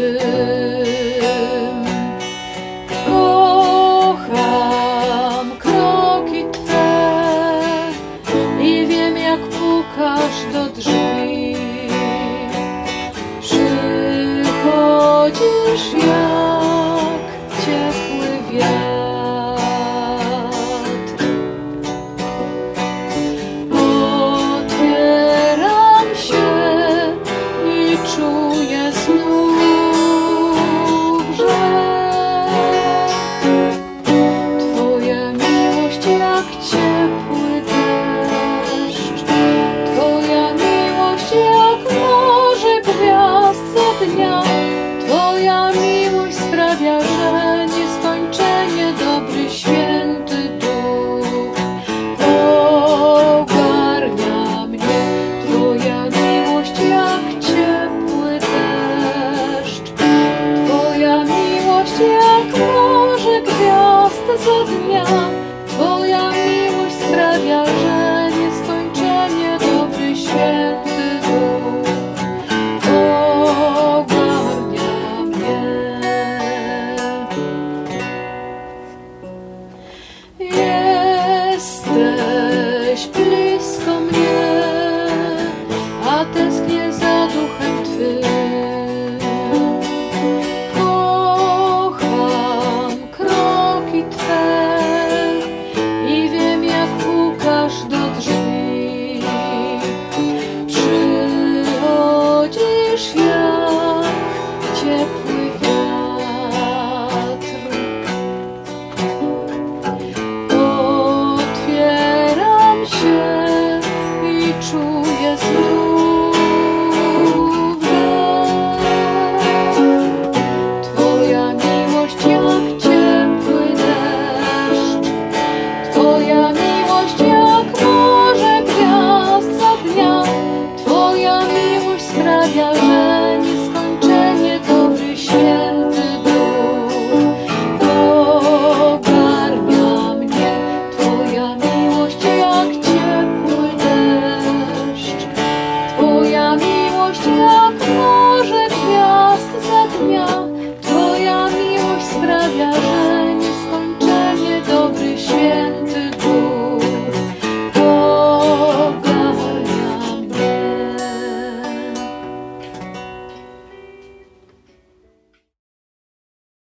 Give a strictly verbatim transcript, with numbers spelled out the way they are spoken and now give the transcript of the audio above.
Kocham kroki Twe i wiem, jak pukasz do drzwi. Przychodzisz jak ciepły wiatr. Otwieram się i czuję znów, że Twoja miłość jak ciepły deszcz, Twoja miłość jak morze gwiazd za dnia. Twoja miłość sprawia, że nieskończenie dobry, święty Duch ogarnia mnie. Twoja miłość jak ciepły deszcz, Twoja miłość jak morze gwiazd za dnia.